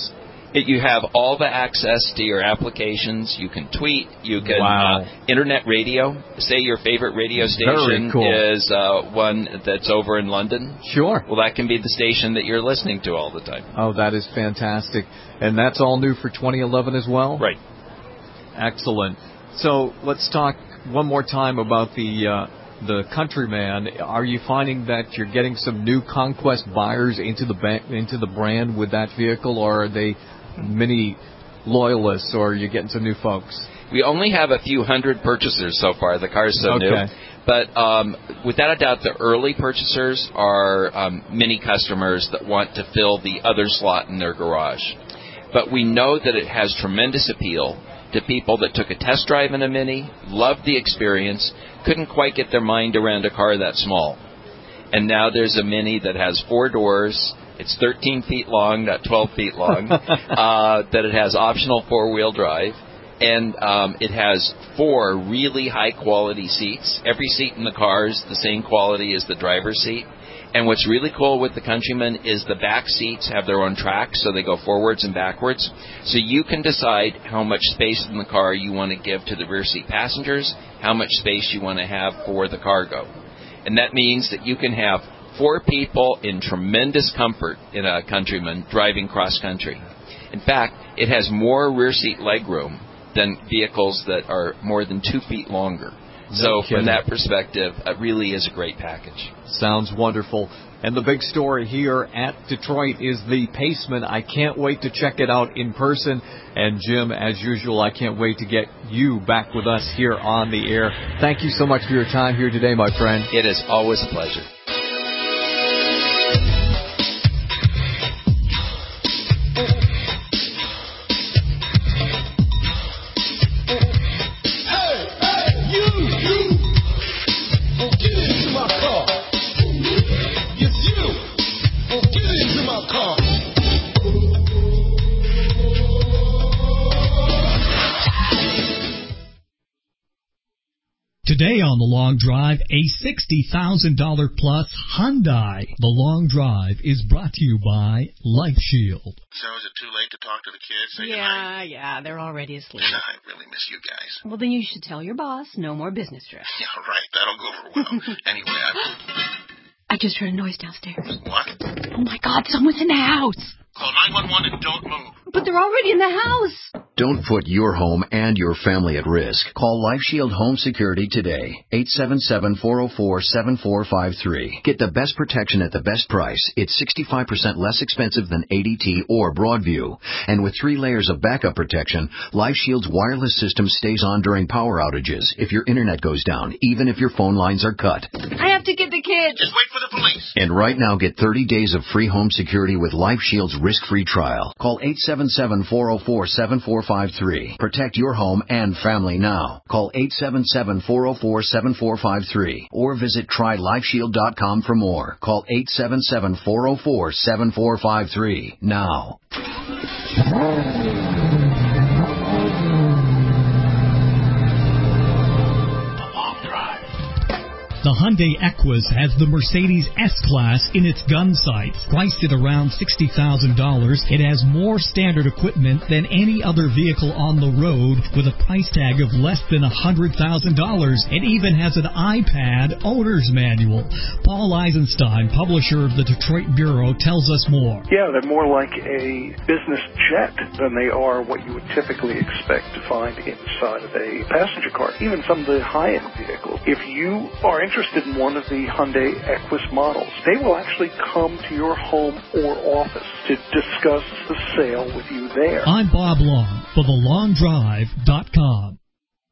It, you have all the access to your applications. You can tweet. You can wow. uh, internet radio. Say your favorite radio station cool. is uh, one that's over in London. Sure. Well, that can be the station that you're listening to all the time. Oh, that is fantastic. And that's all new for twenty eleven as well? Right. Excellent. So let's talk one more time about the uh, the Countryman. Are you finding that you're getting some new conquest buyers into the ba- into the brand with that vehicle, or are they many loyalists, or are you getting some new folks? We only have a few hundred purchasers so far. The car's so okay. new. But um, without a doubt, the early purchasers are um, mini customers that want to fill the other slot in their garage. But we know that it has tremendous appeal to people that took a test drive in a Mini, loved the experience, couldn't quite get their mind around a car that small. And now there's a Mini that has four doors. It's thirteen feet long, not twelve feet long, uh, that it has optional four-wheel drive, and um, it has four really high-quality seats. Every seat in the car is the same quality as the driver's seat. And what's really cool with the Countryman is the back seats have their own tracks, so they go forwards and backwards. So you can decide how much space in the car you want to give to the rear seat passengers, how much space you want to have for the cargo. And that means that you can have four people in tremendous comfort in a Countryman driving cross-country. In fact, it has more rear seat legroom than vehicles that are more than two feet longer. So from that perspective, it really is a great package. Sounds wonderful. And the big story here at Detroit is the Paceman. I can't wait to check it out in person. And Jim, as usual, I can't wait to get you back with us here on the air. Thank you so much for your time here today, my friend. It is always a pleasure. Today on The Long Drive, a sixty thousand dollars plus Hyundai. The Long Drive is brought to you by Life Shield. So is it too late to talk to the kids? Say yeah, goodnight? Yeah, they're already asleep. I really miss you guys. Well, then you should tell your boss no more business trips. Yeah, right. That'll go over well. Anyway, I... I just heard a noise downstairs. What? Oh, my God, someone's in the house. Call nine one one and don't move. But they're already in the house. Don't put your home and your family at risk. Call Life Shield Home Security today. eight seven seven, four zero four, seven four five three. Get the best protection at the best price. It's sixty-five percent less expensive than A D T or Broadview. And with three layers of backup protection, Life Shield's wireless system stays on during power outages if your internet goes down, even if your phone lines are cut. I have to get the kids. Just wait for the police. And right now, get thirty days of free home security with Life Shield's risk-free trial. Call eight seven seven, four zero four, seven four five three. Protect your home and family now. Call eight seven seven, four zero four, seven four five three or visit try life shield dot com for more. Call eight seven seven, four zero four, seven four five three now. The Hyundai Equus has the Mercedes S-Class in its gun sights. Priced at around sixty thousand dollars, it has more standard equipment than any other vehicle on the road with a price tag of less than one hundred thousand dollars. It even has an iPad owner's manual. Paul Eisenstein, publisher of the Detroit Bureau, tells us more. Yeah, they're more like a business jet than they are what you would typically expect to find inside of a passenger car, even some of the high-end vehicles. If you are interested in one of the Hyundai Equus models, they will actually come to your home or office to discuss the sale with you there. I'm Bob Long for the long drive dot com.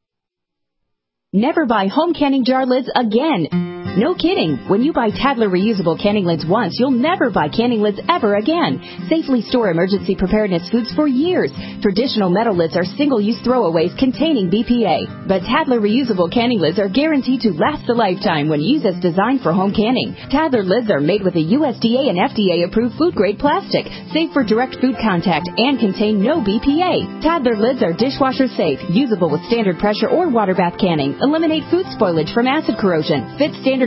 Never buy home canning jar lids again. No kidding. When you buy Tadler reusable canning lids once, you'll never buy canning lids ever again. Safely store emergency preparedness foods for years. Traditional metal lids are single-use throwaways containing B P A. But Tadler reusable canning lids are guaranteed to last a lifetime when used as designed for home canning. Tadler lids are made with a U S D A and F D A-approved food-grade plastic, safe for direct food contact, and contain no B P A. Tadler lids are dishwasher safe, usable with standard pressure or water bath canning, eliminate food spoilage from acid corrosion, fit standard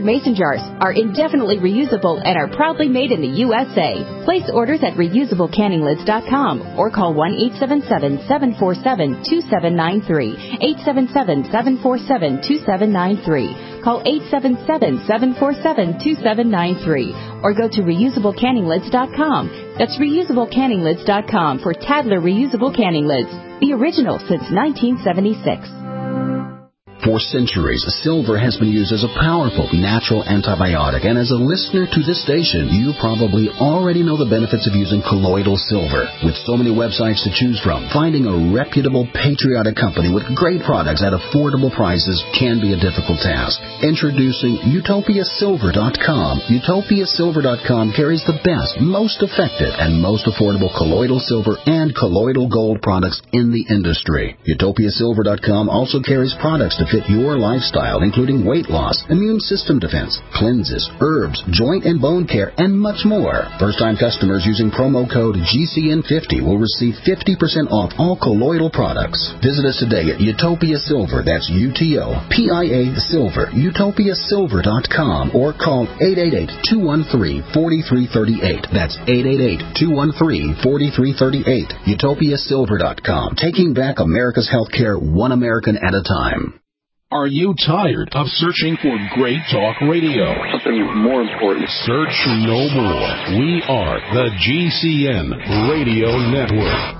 standard mason jars, are indefinitely reusable, and are proudly made in the U S A. Place orders at reusable canning lids dot com or call one eight seven seven, seven four seven, two seven nine three, eight seven seven, seven four seven, two seven nine three. Call eight seven seven, seven four seven, two seven nine three or go to reusable canning lids dot com. That's reusable canning lids dot com for Tadler reusable canning lids, the original since nineteen seventy-six. For centuries, silver has been used as a powerful natural antibiotic, and as a listener to this station, you probably already know the benefits of using colloidal silver. With so many websites to choose from, finding a reputable, patriotic company with great products at affordable prices can be a difficult task. Introducing Utopia Silver dot com. Utopia Silver dot com carries the best, most effective, and most affordable colloidal silver and colloidal gold products in the industry. Utopia Silver dot com also carries products to fit your lifestyle, including weight loss, immune system defense, cleanses, herbs, joint and bone care, and much more. First-time customers using promo code G C N fifty will receive fifty percent off all colloidal products. Visit us today at Utopia Silver, that's U T O P I A Silver, Utopia Silver dot com, or call eight eight eight, two one three, four three three eight. That's eight eight eight, two one three, four three three eight. Utopia Silver dot com, taking back America's healthcare one American at a time. Are you tired of searching for great talk radio? Something more important. Search no more. We are the G C N Radio Network.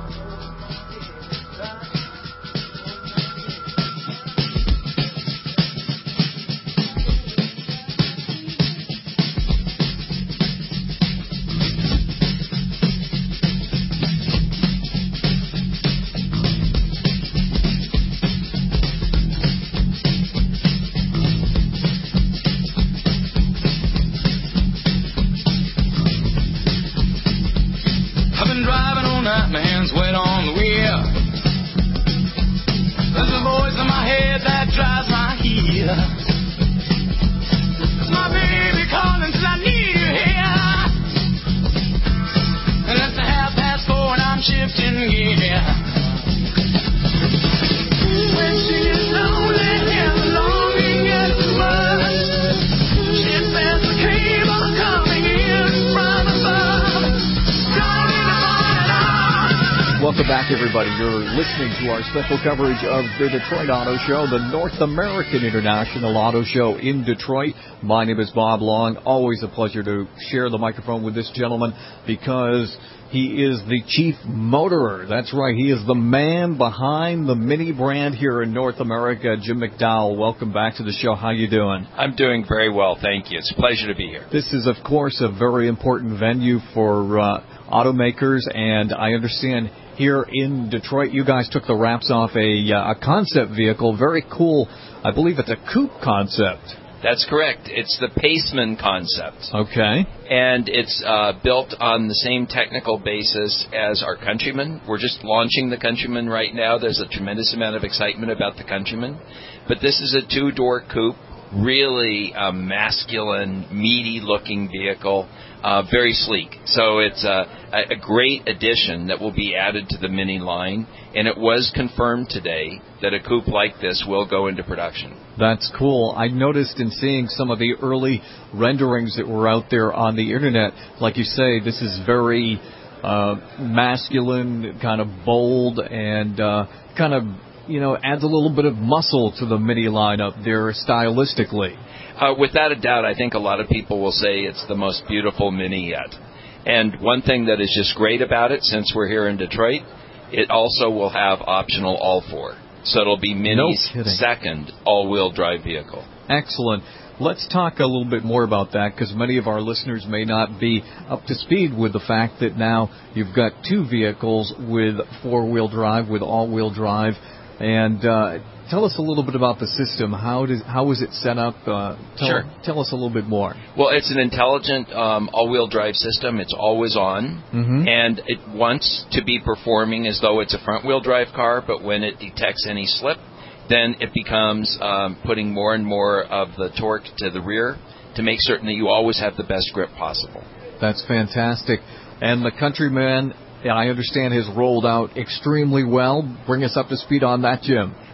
Welcome back, everybody. You're listening to our special coverage of the Detroit Auto Show, the North American International Auto Show in Detroit. My name is Bob Long. Always a pleasure to share the microphone with this gentleman because he is the chief motorer. That's right. He is the man behind the Mini brand here in North America. Jim McDowell, welcome back to the show. How you doing? I'm doing very well, thank you. It's a pleasure to be here. This is, of course, a very important venue for uh, automakers, and I understand here in Detroit, you guys took the wraps off a, uh, a concept vehicle. Very cool. I believe it's a coupe concept. That's correct. It's the Paceman concept. Okay. And it's uh, built on the same technical basis as our Countryman. We're just launching the Countryman right now. There's a tremendous amount of excitement about the Countryman. But this is a two-door coupe, really a masculine, meaty-looking vehicle. Uh, very sleek. So it's a, a great addition that will be added to the Mini line, and it was confirmed today that a coupe like this will go into production. That's cool. I noticed in seeing some of the early renderings that were out there on the Internet, like you say, this is very uh, masculine, kind of bold, and uh, kind of, you know, adds a little bit of muscle to the Mini lineup there stylistically. Uh, without a doubt, I think a lot of people will say it's the most beautiful Mini yet. And one thing that is just great about it, since we're here in Detroit, it also will have optional all-four. So it'll be Mini's No kidding. second all-wheel drive vehicle. Excellent. Let's talk a little bit more about that, because many of our listeners may not be up to speed with the fact that now you've got two vehicles with four-wheel drive, with all-wheel drive. And uh, tell us a little bit about the system. How does how is it set up? Uh, tell, Sure. Tell us a little bit more. Well, it's an intelligent um, all-wheel drive system. It's always on, Mhm. and it wants to be performing as though it's a front-wheel drive car, but when it detects any slip, then it becomes um, putting more and more of the torque to the rear to make certain that you always have the best grip possible. That's fantastic. And the Countryman, I understand, has rolled out extremely well. Bring us up to speed on that, Jim.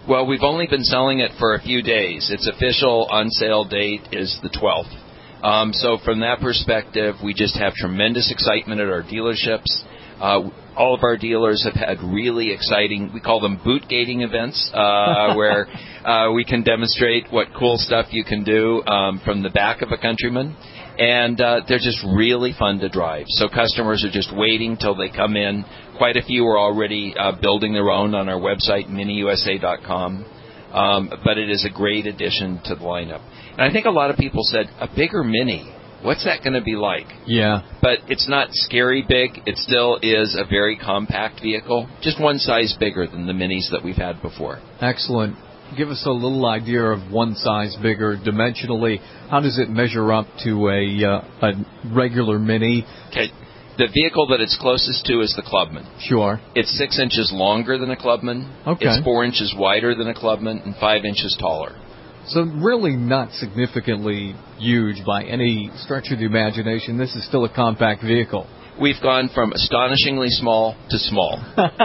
Well, we've only been selling it for a few days. Its official on-sale date is the twelfth. Um, so from that perspective, we just have tremendous excitement at our dealerships. Uh, all of our dealers have had really exciting, we call them boot gating events, uh, where uh, we can demonstrate what cool stuff you can do um, from the back of a Countryman. And uh, they're just really fun to drive. So customers are just waiting till they come in. Quite a few are already uh, building their own on our website, mini U S A dot com. Um, but it is a great addition to the lineup. And I think a lot of people said, a bigger Mini, what's that going to be like? Yeah. But it's not scary big. It still is a very compact vehicle, just one size bigger than the Minis that we've had before. Excellent. Give us a little idea of one size bigger dimensionally. How does it measure up to a, uh, a regular Mini? Okay. The vehicle that it's closest to is the Clubman. Sure. It's six inches longer than a Clubman. Okay. It's four inches wider than a Clubman and five inches taller. So really not significantly huge by any stretch of the imagination. This is still a compact vehicle. We've gone from astonishingly small to small.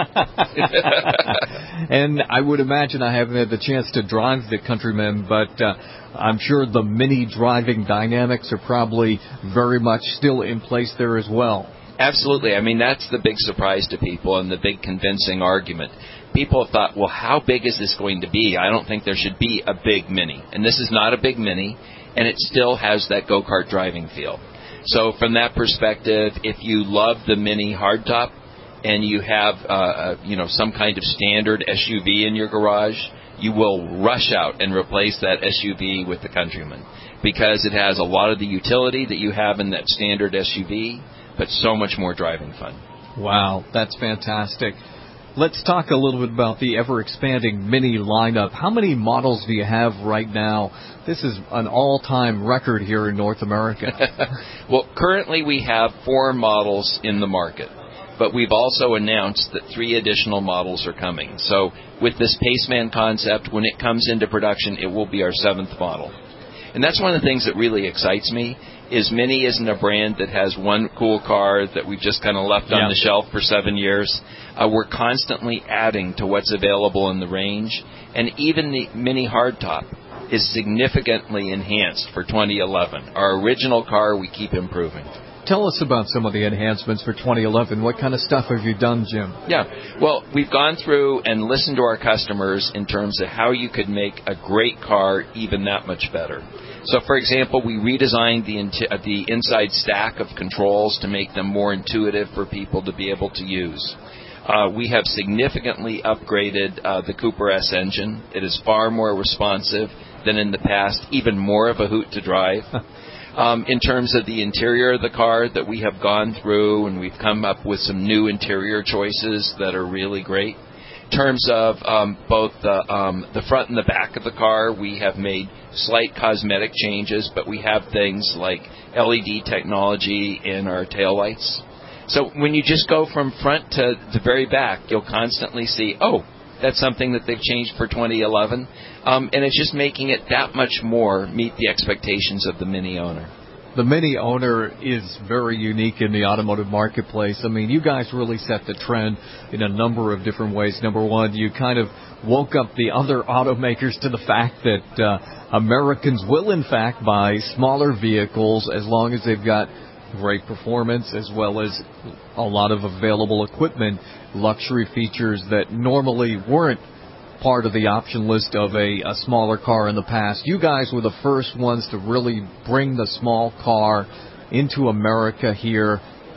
And I would imagine, I haven't had the chance to drive the Countryman, but uh, I'm sure the Mini driving dynamics are probably very much still in place there as well. Absolutely. I mean, that's the big surprise to people and the big convincing argument. People have thought, well, how big is this going to be? I don't think there should be a big Mini. And this is not a big Mini, and it still has that go-kart driving feel. So from that perspective, if you love the Mini hardtop and you have uh, uh, you know, some kind of standard S U V in your garage, you will rush out and replace that S U V with the Countryman, because it has a lot of the utility that you have in that standard S U V, but so much more driving fun. Wow, that's fantastic. Let's talk a little bit about the ever-expanding Mini lineup. How many models do you have right now? This is an all-time record here in North America. Well, currently we have four models in the market, but we've also announced that three additional models are coming. So with this Paceman concept, when it comes into production, it will be our seventh model. And that's one of the things that really excites me, is Mini isn't a brand that has one cool car that we've just kind of left on yeah. the shelf for seven years. Uh, we're constantly adding to what's available in the range, and even the Mini hardtop is significantly enhanced for twenty eleven. Our original car, we keep improving. Tell us about some of the enhancements for twenty eleven. What kind of stuff have you done, Jim? Yeah, well, we've gone through and listened to our customers in terms of how you could make a great car even that much better. So, for example, we redesigned the, in- the inside stack of controls to make them more intuitive for people to be able to use. Uh, we have significantly upgraded uh, the Cooper S engine. It is far more responsive than in the past, even more of a hoot to drive. Um, in terms of the interior of the car, that we have gone through and we've come up with some new interior choices that are really great. In terms of um, both the, um, the front and the back of the car, we have made slight cosmetic changes, but we have things like L E D technology in our taillights. So when you just go from front to the very back, you'll constantly see, oh, that's something that they've changed for twenty eleven. Um, and it's just making it that much more meet the expectations of the Mini owner. The Mini owner is very unique in the automotive marketplace. I mean, you guys really set the trend in a number of different ways. Number one, you kind of woke up the other automakers to the fact that uh, Americans will, in fact, buy smaller vehicles as long as they've got great performance as well as a lot of available equipment, luxury features that normally weren't part of the option list of a, a smaller car in the past. You guys were the first ones to really bring the small car into America here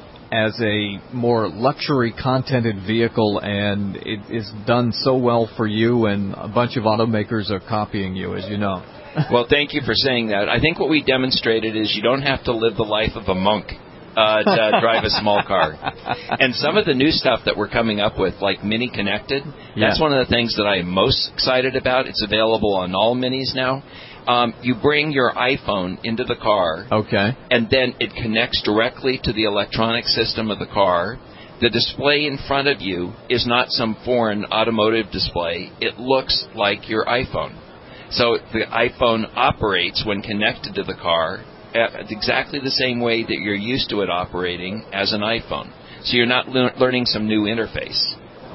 as a more luxury contented vehicle, and it is done so well for you, and a bunch of automakers are copying you, as you know. Well, thank you for saying that. I think what we demonstrated is you don't have to live the life of a monk uh, to drive a small car. And some of the new stuff that we're coming up with, like Mini Connected, yeah. that's one of the things that I'm most excited about. It's available on all Minis now. Um, you bring your iPhone into the car, okay, and then it connects directly to the electronic system of the car. The display in front of you is not some foreign automotive display. It looks like your iPhone. So the iPhone operates when connected to the car at exactly the same way that you're used to it operating as an iPhone. So you're not le- learning some new interface.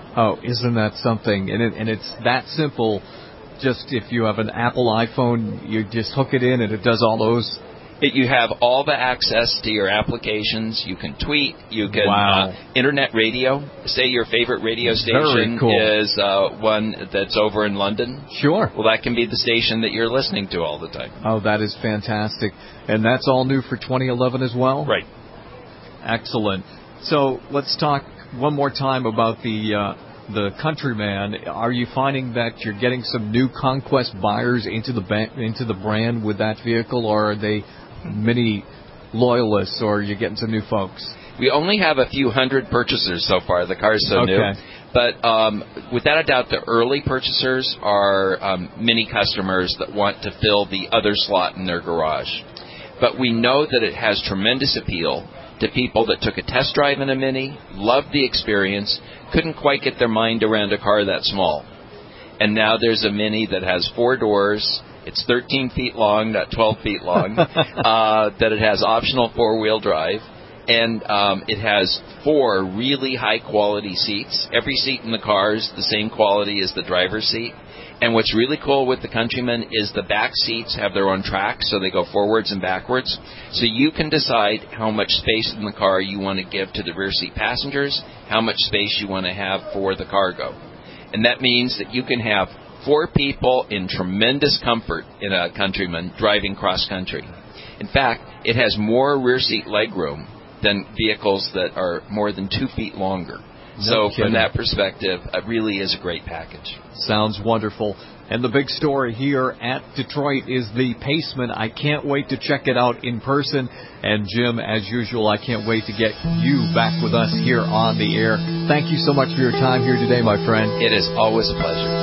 Oh, isn't that something? And, it, and it's that simple. Just if you have an Apple iPhone, you just hook it in and it does all those. It, you have all the access to your applications. You can tweet. You can wow. uh, internet radio. Say your favorite radio station cool. is uh, one that's over in London. Sure. Well, that can be the station that you're listening to all the time. Oh, that is fantastic. And that's all new for twenty eleven as well? Right. Excellent. So let's talk one more time about the uh, the Countryman. Are you finding that you're getting some new conquest buyers into the ba- into the brand with that vehicle, or are they many loyalists, or are you getting some new folks? We only have a few hundred purchasers so far. The car's so okay. new. But um, without a doubt, the early purchasers are um, mini customers that want to fill the other slot in their garage. But we know that it has tremendous appeal to people that took a test drive in a Mini, loved the experience, couldn't quite get their mind around a car that small. And now there's a Mini that has four doors. It's thirteen feet long, not twelve feet long, uh, that it has optional four-wheel drive, and um, it has four really high-quality seats. Every seat in the car is the same quality as the driver's seat. And what's really cool with the Countryman is the back seats have their own tracks, so they go forwards and backwards. So you can decide how much space in the car you want to give to the rear seat passengers, how much space you want to have for the cargo. And that means that you can have four people in tremendous comfort in a Countryman driving cross-country. In fact, it has more rear seat legroom than vehicles that are more than two feet longer. No so kidding. From that perspective, it really is a great package. Sounds wonderful. And the big story here at Detroit is the Paceman. I can't wait to check it out in person. And Jim, as usual, I can't wait to get you back with us here on the air. Thank you so much for your time here today, my friend. It is always a pleasure.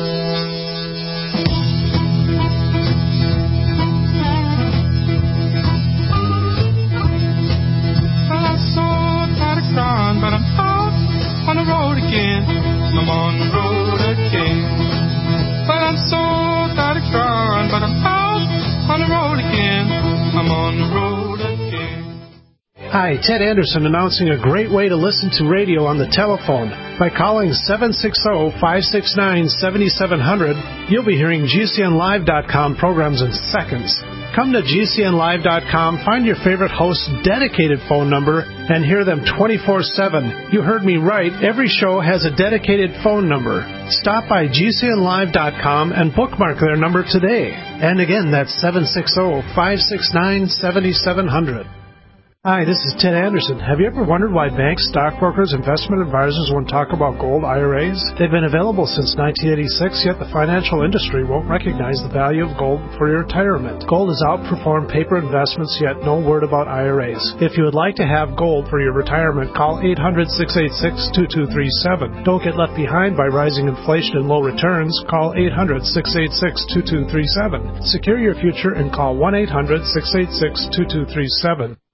But I'm out on the road again. I'm on the road again. But I'm so tired of crying. But I'm out on the road again. I'm on the road again. Hi, Ted Anderson announcing a great way to listen to radio on the telephone. By calling seven six zero, five six nine, seven seven zero zero, you'll be hearing G C N live dot com programs in seconds. Come to G C N live dot com, find your favorite host's dedicated phone number, and hear them twenty-four seven. You heard me right. Every show has a dedicated phone number. Stop by G C N live dot com and bookmark their number today. And again, that's seven six zero, five six nine, seven seven zero zero. Hi, this is Ted Anderson. Have you ever wondered why banks, stockbrokers, investment advisors won't talk about gold I R As? They've been available since nineteen eighty-six, yet the financial industry won't recognize the value of gold for your retirement. Gold has outperformed paper investments, yet no word about I R As. If you would like to have gold for your retirement, call eight hundred, six eight six, two two three seven. Don't get left behind by rising inflation and low returns. Call eight hundred, six eight six, two two three seven. Secure your future and call one eight hundred, six eight six, two two three seven.